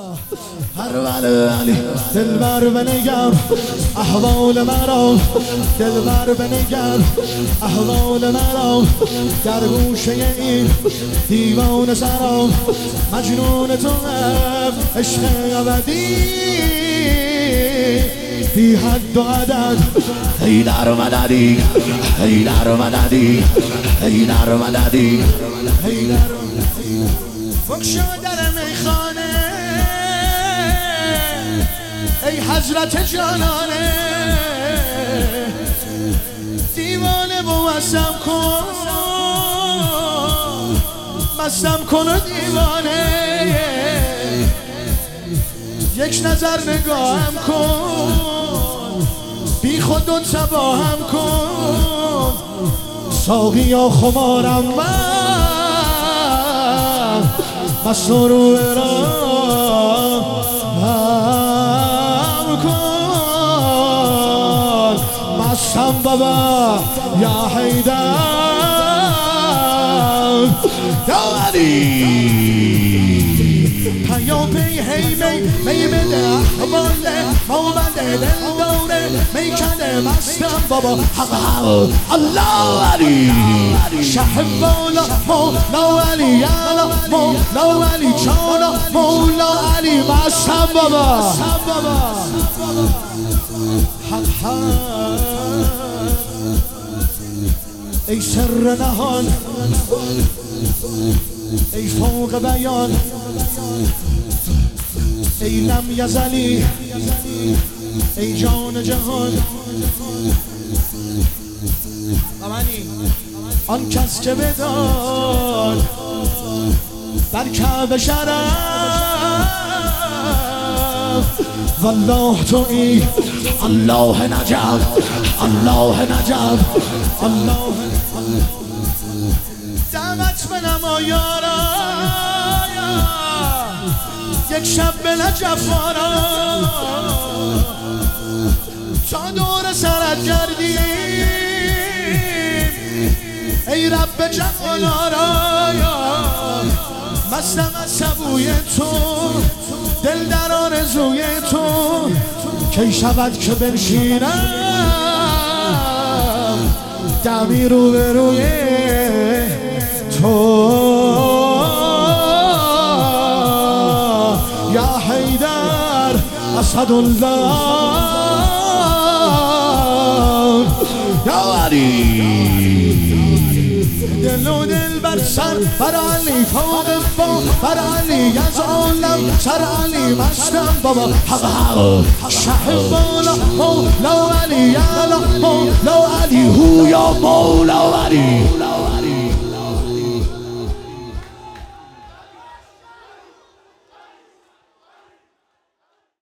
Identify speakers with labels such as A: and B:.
A: هر علی دلبر بنگر احوال مرا، دلبر بنگر احوال مرا، در گوشه این دیوان سرا مجنون تو عشق ابدی بی حد و عدد. ای در مددی، ای در مددی، ای در مددی، ای در بگشا در میخانه ای حضرت جانانه، دیوانه و مستم کن، مستم کن و دیوانه، یک نظر نگاهم کن، بی خود و تباهم کن، ساقی یا خمارم من مست و رو کن، مستم بابا یا حیدر یا علی. پیاپی هی می بده احواله مومده دل داره می کنه مستم بابا حق الله علی. شه مولا مولا علی یالا مولا علی چانا مولا علی مستم بابا حق ای سر نهان ای فوق بیان ای لم یزلی ای جان جهان. آن کس که بدان بر کعبه شرف والله تویی الله نجب الله نجب الله. دعوت بنما یارا یک شب به نجفارا تا دور سرت گردیم ای رب جمالارا، مستم از سبوی تو دل در آرزوی تو کی شود که بنشینم دمی رو به روی تو یا حیدر اسد الله یا علی. دل و دل بر سر بر علی فوق فوق بر علی از عالم سر علی مستم بابا حق شه مولا مولا علی یالا مولا علی هو یا مولا